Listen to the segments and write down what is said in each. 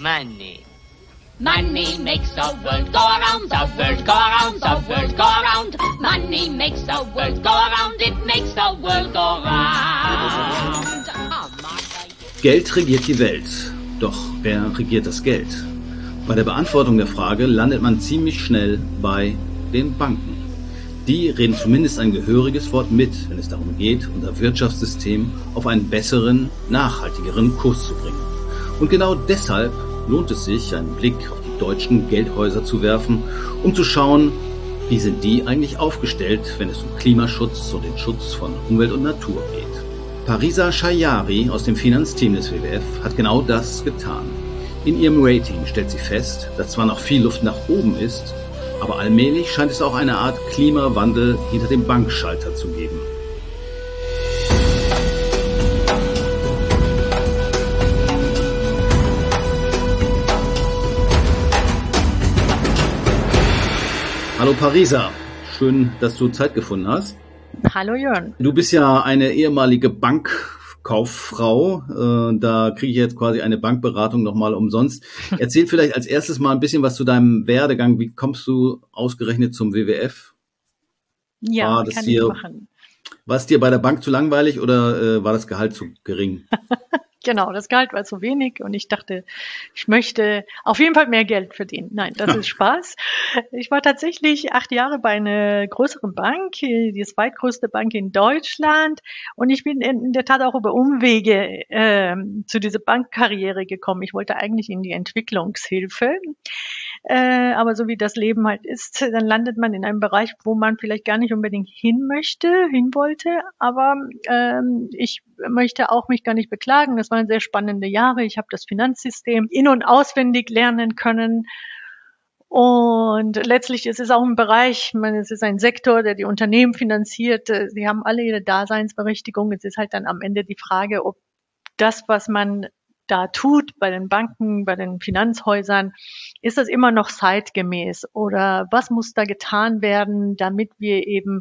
Money. Money makes the world go around, the world go around, the world go around. Money makes the world go around, it makes the world go round. Geld regiert die Welt. Doch wer regiert das Geld? Bei der Beantwortung der Frage landet man ziemlich schnell bei den Banken. Die reden zumindest ein gehöriges Wort mit, wenn es darum geht, unser Wirtschaftssystem auf einen besseren, nachhaltigeren Kurs zu bringen. Und genau deshalb lohnt es sich, einen Blick auf die deutschen Geldhäuser zu werfen, um zu schauen, wie sind die eigentlich aufgestellt, wenn es um Klimaschutz und den Schutz von Umwelt und Natur geht. Parisa Shayari aus dem Finanzteam des WWF hat genau das getan. In ihrem Rating stellt sie fest, dass zwar noch viel Luft nach oben ist, aber allmählich scheint es auch eine Art Klimawandel hinter dem Bankschalter zu geben. Hallo Parisa, schön, dass du Zeit gefunden hast. Hallo Jörn. Du bist ja eine ehemalige Bankkauffrau, da kriege ich jetzt quasi eine Bankberatung nochmal umsonst. Erzähl vielleicht als erstes mal ein bisschen was zu deinem Werdegang. Wie kommst du ausgerechnet zum WWF? Ja, kann ich machen. War es dir bei der Bank zu langweilig oder war das Gehalt zu gering? Genau, das Gehalt war zu wenig und ich dachte, ich möchte auf jeden Fall mehr Geld verdienen. Nein, das ist Spaß. Ich war tatsächlich 8 Jahre bei einer größeren Bank, die zweitgrößte Bank in Deutschland, und ich bin in der Tat auch über Umwege zu dieser Bankkarriere gekommen. Ich wollte eigentlich in die Entwicklungshilfe, aber so wie das Leben halt ist, dann landet man in einem Bereich, wo man vielleicht gar nicht unbedingt hin wollte, aber ich möchte auch mich gar nicht beklagen. Das waren sehr spannende Jahre. Ich habe das Finanzsystem in- und auswendig lernen können. Und letztlich ist es auch ein Bereich, ich meine, es ist ein Sektor, der die Unternehmen finanziert. Sie haben alle ihre Daseinsberechtigung. Es ist halt dann am Ende die Frage, ob das, was man da tut bei den Banken, bei den Finanzhäusern, ist das immer noch zeitgemäß? Oder was muss da getan werden, damit wir eben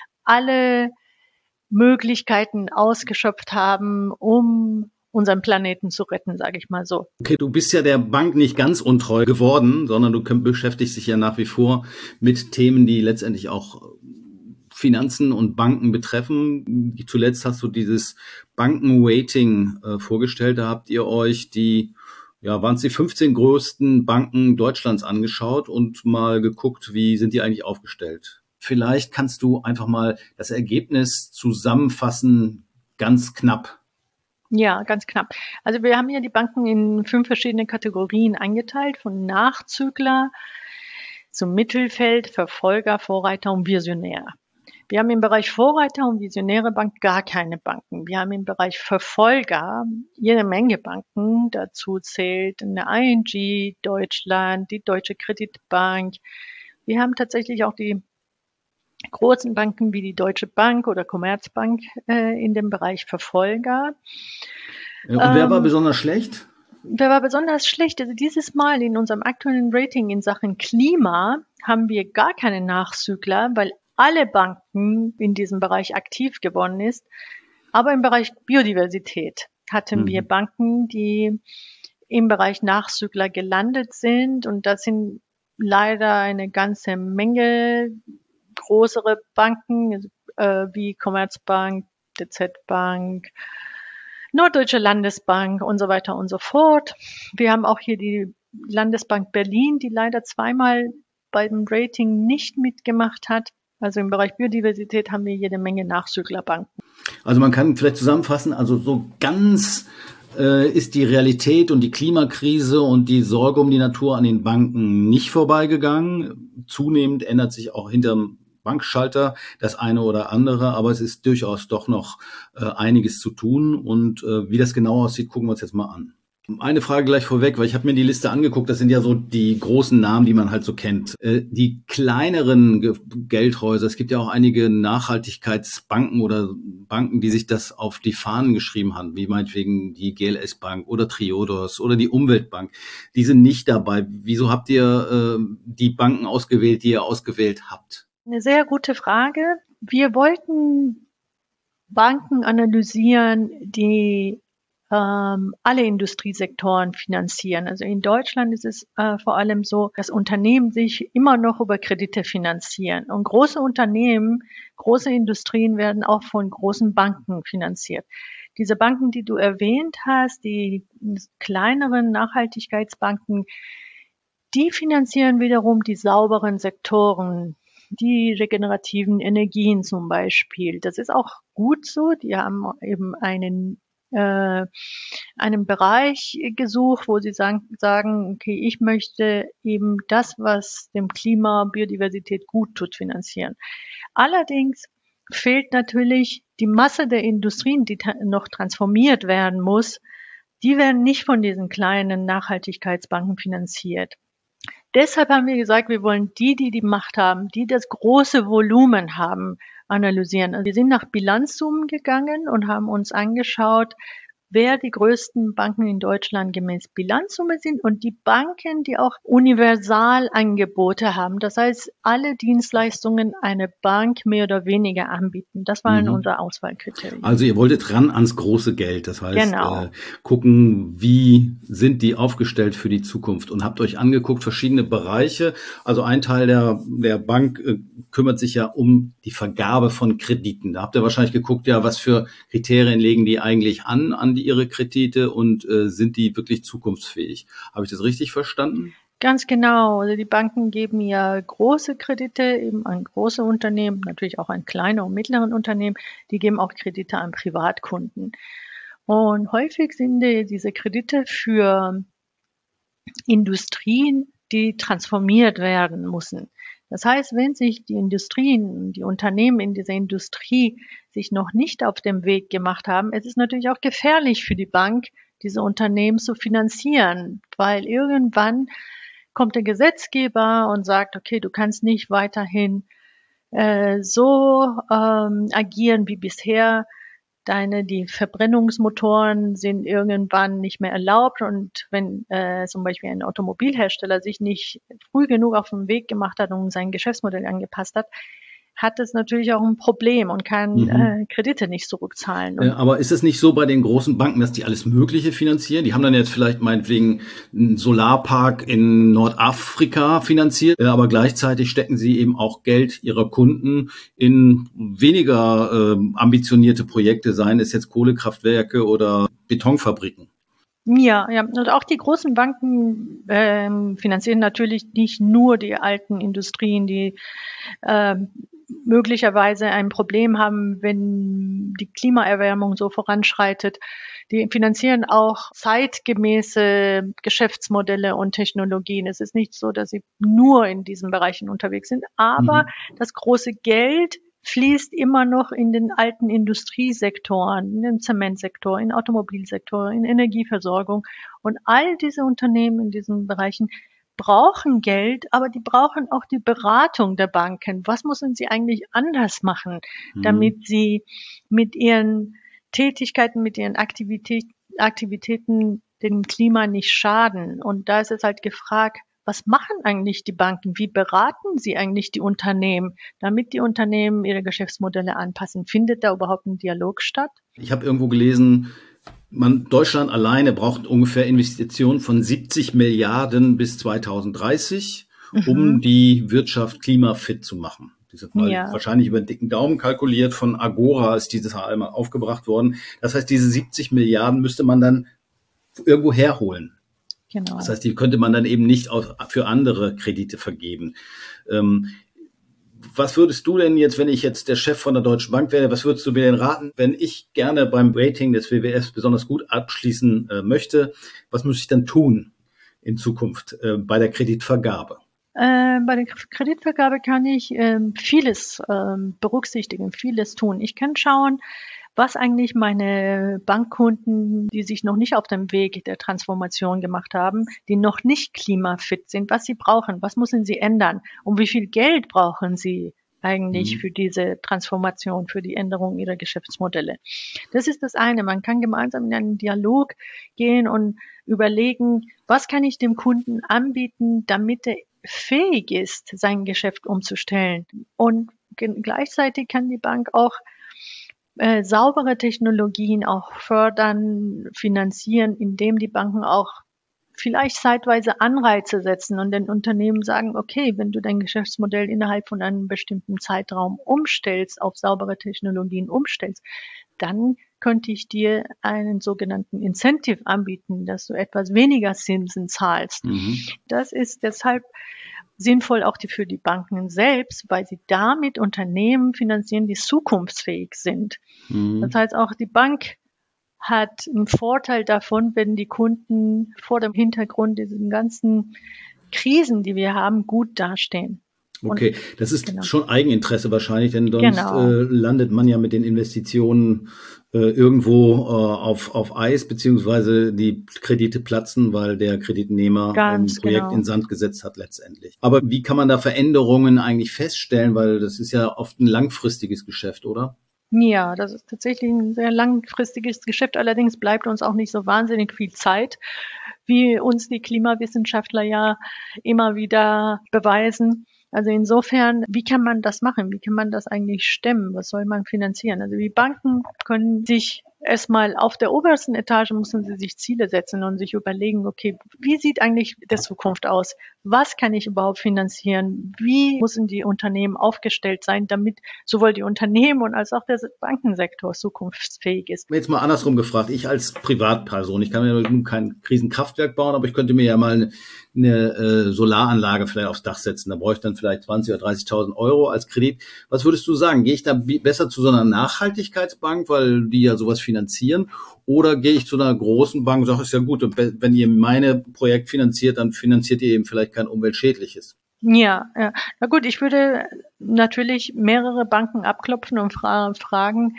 alle Möglichkeiten ausgeschöpft haben, um unseren Planeten zu retten, sage ich mal so. Okay, du bist ja der Bank nicht ganz untreu geworden, sondern du beschäftigst dich ja nach wie vor mit Themen, die letztendlich auch Finanzen und Banken betreffen. Zuletzt hast du dieses Bankenrating vorgestellt. Da habt ihr euch waren es die 15 größten Banken Deutschlands angeschaut und mal geguckt, wie sind die eigentlich aufgestellt. Vielleicht kannst du einfach mal das Ergebnis zusammenfassen, ganz knapp. Ja, ganz knapp. Also wir haben hier die Banken in 5 verschiedene Kategorien eingeteilt, von Nachzügler zum Mittelfeld, Verfolger, Vorreiter und Visionär. Wir haben im Bereich Vorreiter und Visionäre Bank gar keine Banken. Wir haben im Bereich Verfolger jede Menge Banken. Dazu zählt eine ING, Deutschland, die Deutsche Kreditbank. Wir haben tatsächlich auch die großen Banken wie die Deutsche Bank oder Commerzbank in dem Bereich Verfolger. Und wer war besonders schlecht? Wer war besonders schlecht? Also dieses Mal in unserem aktuellen Rating in Sachen Klima haben wir gar keine Nachzügler, weil alle Banken in diesem Bereich aktiv geworden ist. Aber im Bereich Biodiversität hatten wir Banken, die im Bereich Nachzügler gelandet sind. Und das sind leider eine ganze Menge größere Banken wie Commerzbank, DZ Bank, Norddeutsche Landesbank und so weiter und so fort. Wir haben auch hier die Landesbank Berlin, die leider zweimal beim Rating nicht mitgemacht hat. Also im Bereich Biodiversität haben wir jede Menge Nachzüglerbanken. Also man kann vielleicht zusammenfassen, also so ganz ist die Realität und die Klimakrise und die Sorge um die Natur an den Banken nicht vorbeigegangen. Zunehmend ändert sich auch hinterm Bankschalter das eine oder andere, aber es ist durchaus doch noch einiges zu tun. Und wie das genau aussieht, gucken wir uns jetzt mal an. Eine Frage gleich vorweg, weil ich habe mir die Liste angeguckt, das sind ja so die großen Namen, die man halt so kennt. Die kleineren Geldhäuser, es gibt ja auch einige Nachhaltigkeitsbanken oder Banken, die sich das auf die Fahnen geschrieben haben, wie meinetwegen die GLS Bank oder Triodos oder die Umweltbank. Die sind nicht dabei. Wieso habt ihr die Banken ausgewählt, die ihr ausgewählt habt? Eine sehr gute Frage. Wir wollten Banken analysieren, die alle Industriesektoren finanzieren. Also in Deutschland ist es vor allem so, dass Unternehmen sich immer noch über Kredite finanzieren. Und große Unternehmen, große Industrien werden auch von großen Banken finanziert. Diese Banken, die du erwähnt hast, die kleineren Nachhaltigkeitsbanken, die finanzieren wiederum die sauberen Sektoren, die regenerativen Energien zum Beispiel. Das ist auch gut so. Die haben eben einen Bereich gesucht, wo sie sagen, okay, ich möchte eben das, was dem Klima, Biodiversität gut tut, finanzieren. Allerdings fehlt natürlich die Masse der Industrien, die noch transformiert werden muss. Die werden nicht von diesen kleinen Nachhaltigkeitsbanken finanziert. Deshalb haben wir gesagt, wir wollen die Macht haben, die das große Volumen haben, analysieren. Also wir sind nach Bilanzsummen gegangen und haben uns angeschaut, wer die größten Banken in Deutschland gemäß Bilanzsumme sind und die Banken, die auch Universalangebote haben. Das heißt, alle Dienstleistungen eine Bank mehr oder weniger anbieten. Das waren unsere Auswahlkriterien. Also ihr wolltet ran ans große Geld. Das heißt, Genau. gucken, wie sind die aufgestellt für die Zukunft und habt euch angeguckt, verschiedene Bereiche. Also ein Teil der Bank kümmert sich ja um die Vergabe von Krediten. Da habt ihr wahrscheinlich geguckt, ja, was für Kriterien legen die eigentlich an ihre Kredite und sind die wirklich zukunftsfähig? Habe ich das richtig verstanden? Ganz genau. Also die Banken geben ja große Kredite eben an große Unternehmen, natürlich auch an kleine und mittleren Unternehmen. Die geben auch Kredite an Privatkunden. Und häufig sind diese Kredite für Industrien, die transformiert werden müssen. Das heißt, wenn sich die Industrien, die Unternehmen in dieser Industrie sich noch nicht auf dem Weg gemacht haben, es ist natürlich auch gefährlich für die Bank, diese Unternehmen zu finanzieren, weil irgendwann kommt der Gesetzgeber und sagt, okay, du kannst nicht weiterhin so agieren wie bisher. Die Verbrennungsmotoren sind irgendwann nicht mehr erlaubt und wenn zum Beispiel ein Automobilhersteller sich nicht früh genug auf den Weg gemacht hat und sein Geschäftsmodell angepasst hat es natürlich auch ein Problem und kann Kredite nicht zurückzahlen. Aber ist es nicht so bei den großen Banken, dass die alles Mögliche finanzieren? Die haben dann jetzt vielleicht meinetwegen einen Solarpark in Nordafrika finanziert, aber gleichzeitig stecken sie eben auch Geld ihrer Kunden in weniger ambitionierte Projekte, seien es jetzt Kohlekraftwerke oder Betonfabriken. Ja, und auch die großen Banken finanzieren natürlich nicht nur die alten Industrien, die möglicherweise ein Problem haben, wenn die Klimaerwärmung so voranschreitet. Die finanzieren auch zeitgemäße Geschäftsmodelle und Technologien. Es ist nicht so, dass sie nur in diesen Bereichen unterwegs sind, aber das große Geld fließt immer noch in den alten Industriesektoren, in den Zementsektor, in den Automobilsektor, in Energieversorgung. Und all diese Unternehmen in diesen Bereichen brauchen Geld, aber die brauchen auch die Beratung der Banken. Was müssen sie eigentlich anders machen, damit sie mit ihren Tätigkeiten, mit ihren Aktivitäten dem Klima nicht schaden? Und da ist es halt gefragt, was machen eigentlich die Banken? Wie beraten sie eigentlich die Unternehmen, damit die Unternehmen ihre Geschäftsmodelle anpassen? Findet da überhaupt ein Dialog statt? Ich habe irgendwo gelesen, Deutschland alleine braucht ungefähr Investitionen von 70 Milliarden bis 2030, um die Wirtschaft klimafit zu machen. Wahrscheinlich über den dicken Daumen kalkuliert, von Agora ist diese Zahl einmal aufgebracht worden. Das heißt, diese 70 Milliarden müsste man dann irgendwo herholen. Genau. Das heißt, die könnte man dann eben nicht für andere Kredite vergeben. Was würdest du denn jetzt, wenn ich jetzt der Chef von der Deutschen Bank wäre, was würdest du mir denn raten, wenn ich gerne beim Rating des WWF besonders gut abschließen möchte? Was muss ich dann tun in Zukunft bei der Kreditvergabe? Bei der Kreditvergabe kann ich vieles berücksichtigen, vieles tun. Ich kann schauen, was eigentlich meine Bankkunden, die sich noch nicht auf dem Weg der Transformation gemacht haben, die noch nicht klimafit sind, was sie brauchen, was müssen sie ändern und wie viel Geld brauchen sie eigentlich für diese Transformation, für die Änderung ihrer Geschäftsmodelle. Das ist das eine. Man kann gemeinsam in einen Dialog gehen und überlegen, was kann ich dem Kunden anbieten, damit er fähig ist, sein Geschäft umzustellen. Und gleichzeitig kann die Bank auch saubere Technologien auch fördern, finanzieren, indem die Banken auch vielleicht zeitweise Anreize setzen und den Unternehmen sagen, okay, wenn du dein Geschäftsmodell innerhalb von einem bestimmten Zeitraum umstellst, auf saubere Technologien umstellst, dann könnte ich dir einen sogenannten Incentive anbieten, dass du etwas weniger Zinsen zahlst. Das ist deshalb sinnvoll auch für die Banken selbst, weil sie damit Unternehmen finanzieren, die zukunftsfähig sind. Das heißt, auch die Bank hat einen Vorteil davon, wenn die Kunden vor dem Hintergrund diesen ganzen Krisen, die wir haben, gut dastehen. Okay, das ist schon Eigeninteresse wahrscheinlich, denn sonst landet man ja mit den Investitionen irgendwo auf Eis, beziehungsweise die Kredite platzen, weil der Kreditnehmer ein Projekt in Sand gesetzt hat letztendlich. Aber wie kann man da Veränderungen eigentlich feststellen, weil das ist ja oft ein langfristiges Geschäft, oder? Ja, das ist tatsächlich ein sehr langfristiges Geschäft. Allerdings bleibt uns auch nicht so wahnsinnig viel Zeit, wie uns die Klimawissenschaftler ja immer wieder beweisen. Also insofern, wie kann man das machen? Wie kann man das eigentlich stemmen? Was soll man finanzieren? Also die Banken können sich erstmal auf der obersten Etage müssen sie sich Ziele setzen und sich überlegen, okay, wie sieht eigentlich die Zukunft aus? Was kann ich überhaupt finanzieren? Wie müssen die Unternehmen aufgestellt sein, damit sowohl die Unternehmen und als auch der Bankensektor zukunftsfähig ist? Jetzt mal andersrum gefragt. Ich als Privatperson, ich kann mir nun kein Riesenkraftwerk bauen, aber ich könnte mir ja mal eine Solaranlage vielleicht aufs Dach setzen. Da brauche ich dann vielleicht 20.000 oder 30.000 Euro als Kredit. Was würdest du sagen? Gehe ich da besser zu so einer Nachhaltigkeitsbank, weil die ja sowas finanzieren? Oder gehe ich zu einer großen Bank und sage, ist ja gut, wenn ihr mein Projekt finanziert, dann finanziert ihr eben vielleicht kein umweltschädliches. Ja. Na gut, ich würde natürlich mehrere Banken abklopfen und fragen,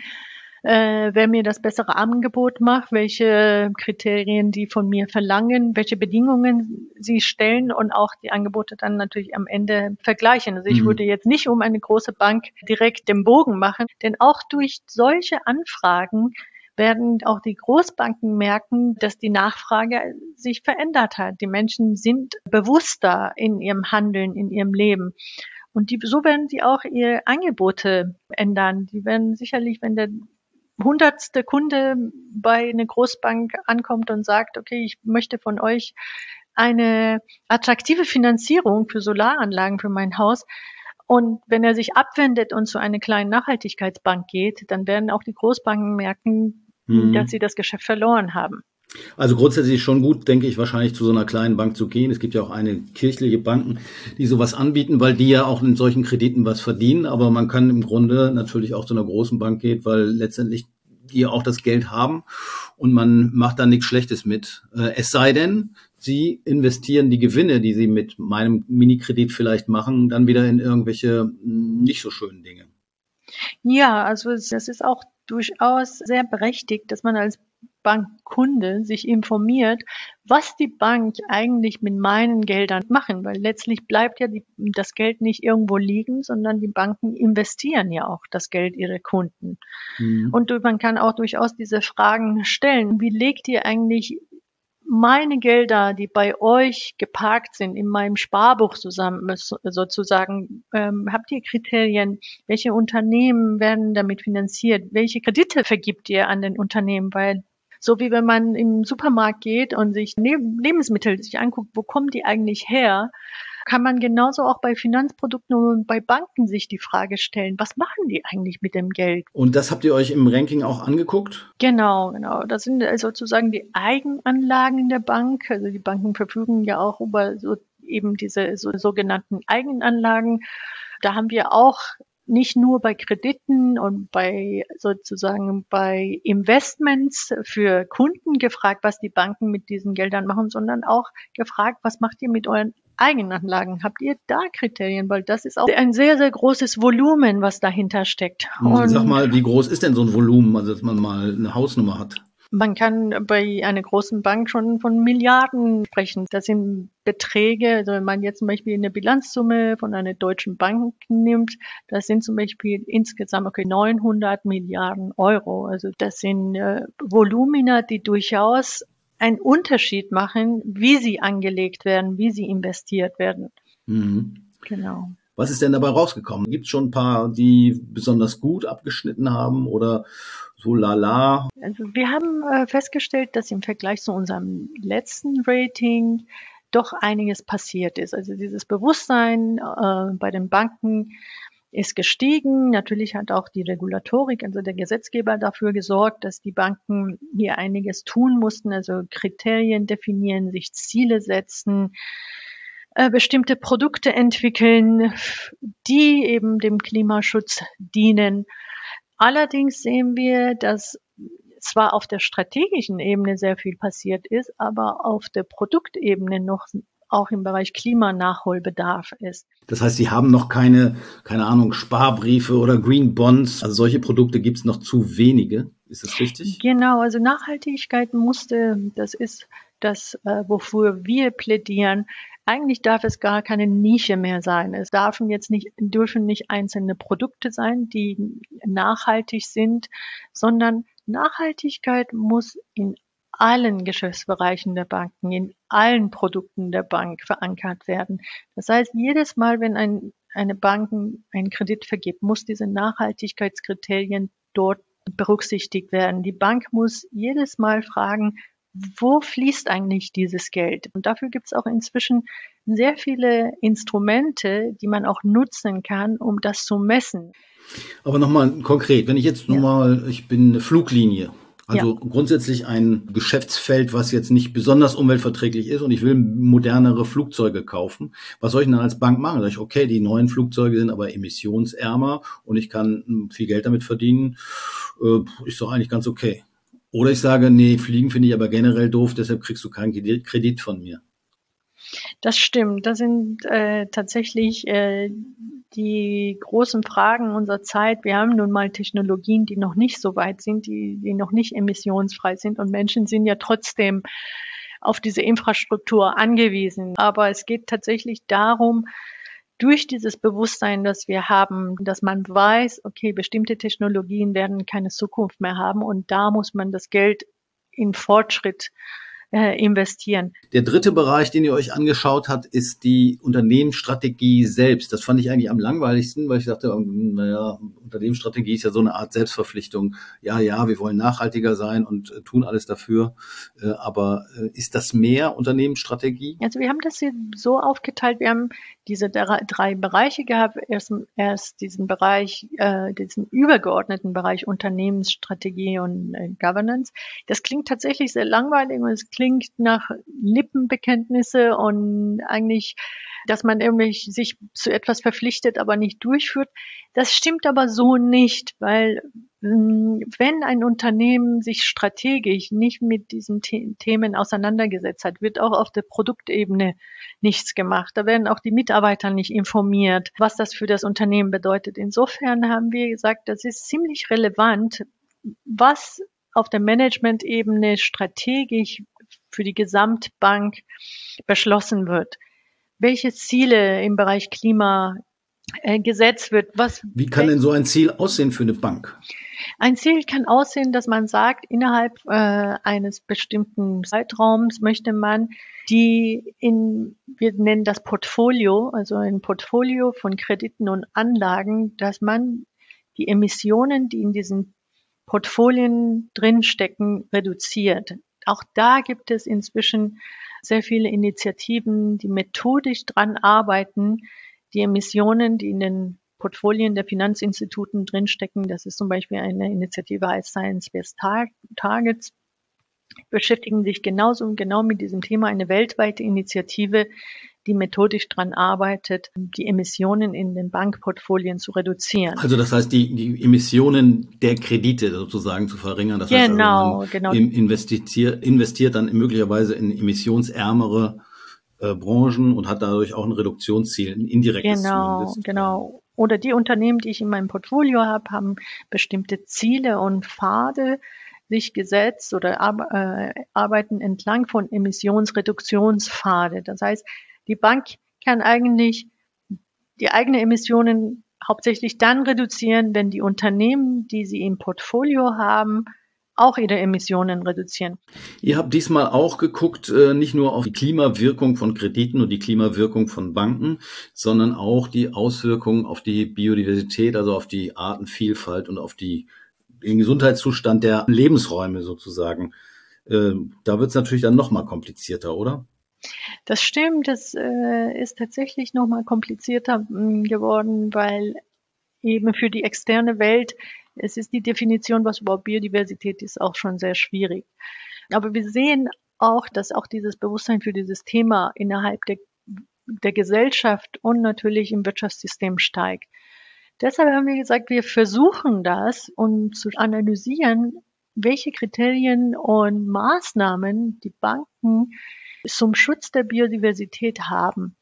wer mir das bessere Angebot macht, welche Kriterien die von mir verlangen, welche Bedingungen sie stellen und auch die Angebote dann natürlich am Ende vergleichen. Also ich würde jetzt nicht um eine große Bank direkt den Bogen machen, denn auch durch solche Anfragen werden auch die Großbanken merken, dass die Nachfrage sich verändert hat. Die Menschen sind bewusster in ihrem Handeln, in ihrem Leben. Und so werden sie auch ihre Angebote ändern. Die werden sicherlich, wenn der 100. Kunde bei einer Großbank ankommt und sagt, okay, ich möchte von euch eine attraktive Finanzierung für Solaranlagen für mein Haus. Und wenn er sich abwendet und zu einer kleinen Nachhaltigkeitsbank geht, dann werden auch die Großbanken merken, dass sie das Geschäft verloren haben. Also grundsätzlich schon gut, denke ich, wahrscheinlich zu so einer kleinen Bank zu gehen. Es gibt ja auch kirchliche Banken, die sowas anbieten, weil die ja auch in solchen Krediten was verdienen. Aber man kann im Grunde natürlich auch zu einer großen Bank gehen, weil letztendlich die auch das Geld haben und man macht da nichts Schlechtes mit. Es sei denn, sie investieren die Gewinne, die sie mit meinem Minikredit vielleicht machen, dann wieder in irgendwelche nicht so schönen Dinge. Ja, also das ist auch durchaus sehr berechtigt, dass man als Bankkunde sich informiert, was die Bank eigentlich mit meinen Geldern machen, weil letztlich bleibt ja das Geld nicht irgendwo liegen, sondern die Banken investieren ja auch das Geld ihrer Kunden. Und man kann auch durchaus diese Fragen stellen. Wie legt ihr eigentlich meine Gelder, die bei euch geparkt sind, in meinem Sparbuch zusammen, sozusagen, habt ihr Kriterien? Welche Unternehmen werden damit finanziert? Welche Kredite vergibt ihr an den Unternehmen? Weil so wie wenn man im Supermarkt geht und sich Lebensmittel sich anguckt, wo kommen die eigentlich her, kann man genauso auch bei Finanzprodukten und bei Banken sich die Frage stellen, was machen die eigentlich mit dem Geld? Und das habt ihr euch im Ranking auch angeguckt? Genau. Das sind sozusagen die Eigenanlagen der Bank. Also die Banken verfügen ja auch über eben diese sogenannten Eigenanlagen. Da haben wir auch nicht nur bei Krediten und bei Investments für Kunden gefragt, was die Banken mit diesen Geldern machen, sondern auch gefragt, was macht ihr mit euren Eigenanlagen? Habt ihr da Kriterien? Weil das ist auch ein sehr, sehr großes Volumen, was dahinter steckt. Und sag mal, wie groß ist denn so ein Volumen, also dass man mal eine Hausnummer hat? Man kann bei einer großen Bank schon von Milliarden sprechen. Das sind Beträge, also wenn man jetzt zum Beispiel eine Bilanzsumme von einer deutschen Bank nimmt, das sind zum Beispiel insgesamt 900 Milliarden Euro. Also das sind Volumina, die durchaus einen Unterschied machen, wie sie angelegt werden, wie sie investiert werden. Mhm. Genau. Was ist denn dabei rausgekommen? Gibt es schon ein paar, die besonders gut abgeschnitten haben oder so lala? Also wir haben festgestellt, dass im Vergleich zu unserem letzten Rating doch einiges passiert ist. Also dieses Bewusstsein bei den Banken ist gestiegen. Natürlich hat auch die Regulatorik, also der Gesetzgeber, dafür gesorgt, dass die Banken hier einiges tun mussten, also Kriterien definieren, sich Ziele setzen, bestimmte Produkte entwickeln, die eben dem Klimaschutz dienen. Allerdings sehen wir, dass zwar auf der strategischen Ebene sehr viel passiert ist, aber auf der Produktebene noch auch im Bereich Klimanachholbedarf ist. Das heißt, Sie haben noch keine Ahnung, Sparbriefe oder Green Bonds. Also solche Produkte gibt es noch zu wenige. Ist das richtig? Genau, also Nachhaltigkeit das ist das, wofür wir plädieren. Eigentlich darf es gar keine Nische mehr sein. Es dürfen nicht einzelne Produkte sein, die nachhaltig sind, sondern Nachhaltigkeit muss in allen Geschäftsbereichen der Banken, in allen Produkten der Bank verankert werden. Das heißt, jedes Mal, wenn eine Bank einen Kredit vergibt, muss diese Nachhaltigkeitskriterien dort berücksichtigt werden. Die Bank muss jedes Mal fragen, wo fließt eigentlich dieses Geld? Und dafür gibt es auch inzwischen sehr viele Instrumente, die man auch nutzen kann, um das zu messen. Aber nochmal konkret, wenn ich jetzt ich bin eine Fluglinie, also grundsätzlich ein Geschäftsfeld, was jetzt nicht besonders umweltverträglich ist und ich will modernere Flugzeuge kaufen. Was soll ich denn dann als Bank machen? Sag ich, okay, die neuen Flugzeuge sind aber emissionsärmer und ich kann viel Geld damit verdienen. Ist doch eigentlich ganz okay. Oder ich sage, nee, Fliegen finde ich aber generell doof, deshalb kriegst du keinen Kredit von mir. Das stimmt. Das sind tatsächlich die großen Fragen unserer Zeit. Wir haben nun mal Technologien, die noch nicht so weit sind, die noch nicht emissionsfrei sind. Und Menschen sind ja trotzdem auf diese Infrastruktur angewiesen. Aber es geht tatsächlich darum, durch dieses Bewusstsein, das wir haben, dass man weiß, okay, bestimmte Technologien werden keine Zukunft mehr haben und da muss man das Geld in Fortschritt investieren. Der dritte Bereich, den ihr euch angeschaut habt, ist die Unternehmensstrategie selbst. Das fand ich eigentlich am langweiligsten, weil ich dachte, naja, Unternehmensstrategie ist ja so eine Art Selbstverpflichtung. Ja, wir wollen nachhaltiger sein und tun alles dafür. Aber ist das mehr Unternehmensstrategie? Also wir haben das hier so aufgeteilt, wir haben diese drei Bereiche gehabt. Erst diesen Bereich, diesen übergeordneten Bereich Unternehmensstrategie und Governance. Das klingt tatsächlich sehr langweilig und es klingt nach Lippenbekenntnisse und eigentlich, dass man irgendwie sich zu etwas verpflichtet, aber nicht durchführt. Das stimmt aber so nicht, weil wenn ein Unternehmen sich strategisch nicht mit diesen Themen auseinandergesetzt hat, wird auch auf der Produktebene nichts gemacht. Da werden auch die Mitarbeiter nicht informiert, was das für das Unternehmen bedeutet. Insofern haben wir gesagt, das ist ziemlich relevant, was auf der Management-Ebene strategisch für die Gesamtbank beschlossen wird. Welche Ziele im Bereich Klima gesetzt wird. Wie kann denn so ein Ziel aussehen für eine Bank? Ein Ziel kann aussehen, dass man sagt, innerhalb eines bestimmten Zeitraums möchte man wir nennen das Portfolio, also ein Portfolio von Krediten und Anlagen, dass man die Emissionen, die in diesen Portfolien drinstecken, reduziert. Auch da gibt es inzwischen sehr viele Initiativen, die methodisch dran arbeiten, die Emissionen, die in den Portfolien der Finanzinstituten drinstecken, das ist zum Beispiel eine Initiative als Science-Based Targets, beschäftigen sich genau mit diesem Thema, eine weltweite Initiative, die methodisch dran arbeitet, die Emissionen in den Bankportfolien zu reduzieren. Also das heißt, die Emissionen der Kredite sozusagen zu verringern. Das heißt, also man investiert dann möglicherweise in emissionsärmere Branchen und hat dadurch auch ein Reduktionsziel, ein indirektes Ziel. Genau. Oder die Unternehmen, die ich in meinem Portfolio habe, haben bestimmte Ziele und Pfade sich gesetzt oder arbeiten entlang von Emissionsreduktionspfade. Das heißt, die Bank kann eigentlich die eigenen Emissionen hauptsächlich dann reduzieren, wenn die Unternehmen, die sie im Portfolio haben, auch ihre Emissionen reduzieren. Ihr habt diesmal auch geguckt, nicht nur auf die Klimawirkung von Krediten und die Klimawirkung von Banken, sondern auch die Auswirkungen auf die Biodiversität, also auf die Artenvielfalt und auf den Gesundheitszustand der Lebensräume sozusagen. Da wird es natürlich dann noch mal komplizierter, oder? Das stimmt, das ist tatsächlich noch mal komplizierter geworden, weil eben für die externe Welt, es ist die Definition, was überhaupt Biodiversität ist, auch schon sehr schwierig. Aber wir sehen auch, dass auch dieses Bewusstsein für dieses Thema innerhalb der Gesellschaft und natürlich im Wirtschaftssystem steigt. Deshalb haben wir gesagt, wir versuchen das, um zu analysieren, welche Kriterien und Maßnahmen die Banken zum Schutz der Biodiversität haben.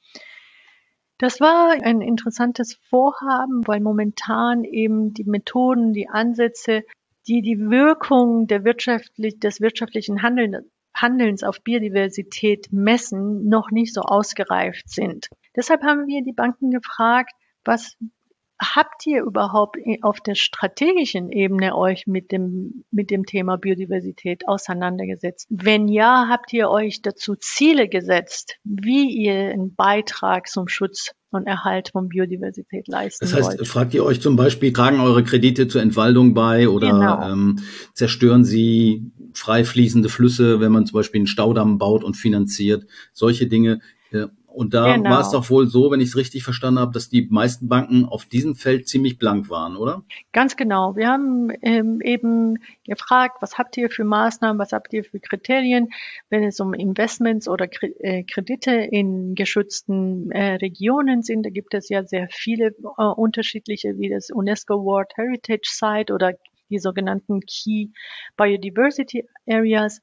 Das war ein interessantes Vorhaben, weil momentan eben die Methoden, die Ansätze, die die Wirkung des wirtschaftlichen Handelns auf Biodiversität messen, noch nicht so ausgereift sind. Deshalb haben wir die Banken gefragt, was habt ihr überhaupt auf der strategischen Ebene euch mit dem Thema Biodiversität auseinandergesetzt? Wenn ja, habt ihr euch dazu Ziele gesetzt, wie ihr einen Beitrag zum Schutz und Erhalt von Biodiversität leisten wollt? Das heißt, fragt ihr euch zum Beispiel, tragen eure Kredite zur Entwaldung bei oder zerstören sie frei fließende Flüsse, wenn man zum Beispiel einen Staudamm baut und finanziert? Solche Dinge. Und da war es doch wohl so, wenn ich es richtig verstanden habe, dass die meisten Banken auf diesem Feld ziemlich blank waren, oder? Ganz genau. Wir haben eben gefragt, was habt ihr für Maßnahmen, was habt ihr für Kriterien, wenn es um Investments oder Kredite in geschützten Regionen sind. Da gibt es ja sehr viele unterschiedliche, wie das UNESCO World Heritage Site oder die sogenannten Key Biodiversity Areas.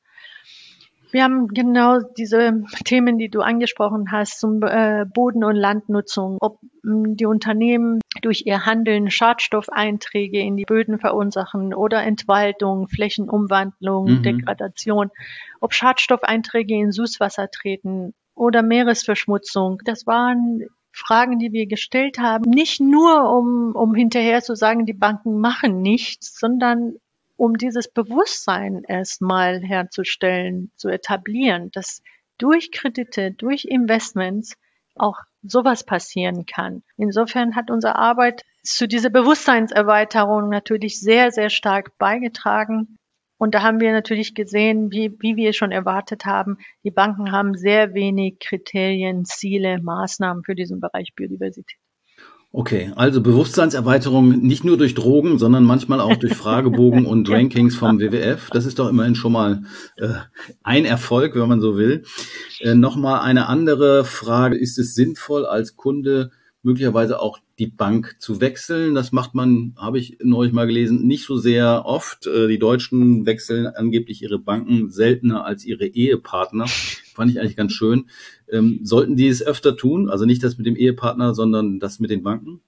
Wir haben genau diese Themen, die du angesprochen hast, zum Boden- und Landnutzung, ob die Unternehmen durch ihr Handeln Schadstoffeinträge in die Böden verursachen oder Entwaldung, Flächenumwandlung, Degradation, ob Schadstoffeinträge in Süßwasser treten oder Meeresverschmutzung. Das waren Fragen, die wir gestellt haben, nicht nur um hinterher zu sagen, die Banken machen nichts, sondern um dieses Bewusstsein erstmal herzustellen, zu etablieren, dass durch Kredite, durch Investments auch sowas passieren kann. Insofern hat unsere Arbeit zu dieser Bewusstseinserweiterung natürlich sehr, sehr stark beigetragen. Und da haben wir natürlich gesehen, wie wir schon erwartet haben, die Banken haben sehr wenig Kriterien, Ziele, Maßnahmen für diesen Bereich Biodiversität. Okay, also Bewusstseinserweiterung nicht nur durch Drogen, sondern manchmal auch durch Fragebogen und Rankings vom WWF. Das ist doch immerhin schon mal ein Erfolg, wenn man so will. Nochmal eine andere Frage. Ist es sinnvoll, als Kunde möglicherweise auch die Bank zu wechseln? Das macht man, habe ich neulich mal gelesen, nicht so sehr oft. Die Deutschen wechseln angeblich ihre Banken seltener als ihre Ehepartner. Fand ich eigentlich ganz schön. Sollten die es öfter tun? Also nicht das mit dem Ehepartner, sondern das mit den Banken?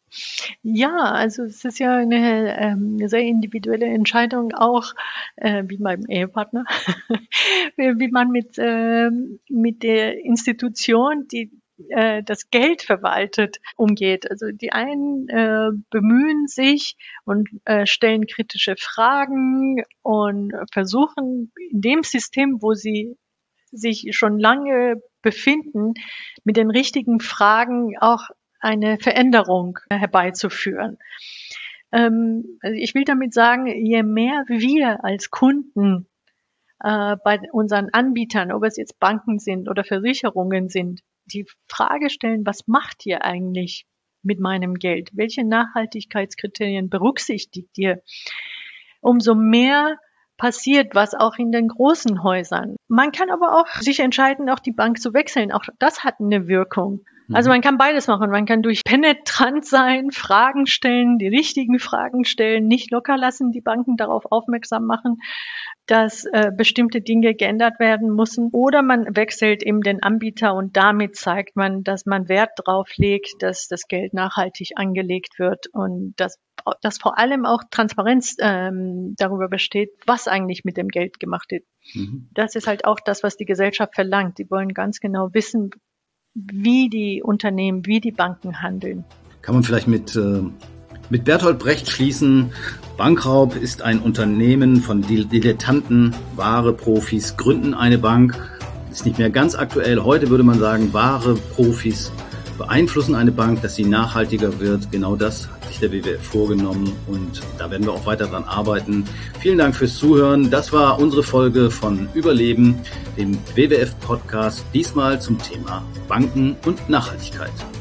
Ja, also es ist ja eine sehr individuelle Entscheidung auch, wie beim Ehepartner, wie man mit der Institution, die das Geld verwaltet, umgeht. Also die einen bemühen sich und stellen kritische Fragen und versuchen in dem System, wo sie sich schon lange befinden, mit den richtigen Fragen auch eine Veränderung herbeizuführen. Also ich will damit sagen, je mehr wir als Kunden bei unseren Anbietern, ob es jetzt Banken sind oder Versicherungen sind, die Frage stellen, was macht ihr eigentlich mit meinem Geld? Welche Nachhaltigkeitskriterien berücksichtigt ihr? Umso mehr passiert was auch in den großen Häusern. Man kann aber auch sich entscheiden, auch die Bank zu wechseln. Auch das hat eine Wirkung. Also man kann beides machen. Man kann durch penetrant sein, Fragen stellen, die richtigen Fragen stellen, nicht locker lassen, die Banken darauf aufmerksam machen, dass bestimmte Dinge geändert werden müssen. Oder man wechselt eben den Anbieter und damit zeigt man, dass man Wert drauf legt, dass das Geld nachhaltig angelegt wird und dass vor allem auch Transparenz darüber besteht, was eigentlich mit dem Geld gemacht wird. Das ist halt auch das, was die Gesellschaft verlangt. Die wollen ganz genau wissen, wie die Unternehmen, wie die Banken handeln. Kann man vielleicht mit Mit Bertolt Brecht schließen: Bankraub ist ein Unternehmen von Dilettanten, wahre Profis gründen eine Bank. Ist nicht mehr ganz aktuell. Heute würde man sagen, wahre Profis beeinflussen eine Bank, dass sie nachhaltiger wird. Genau das hat sich der WWF vorgenommen und da werden wir auch weiter dran arbeiten. Vielen Dank fürs Zuhören. Das war unsere Folge von Überleben, dem WWF-Podcast, diesmal zum Thema Banken und Nachhaltigkeit.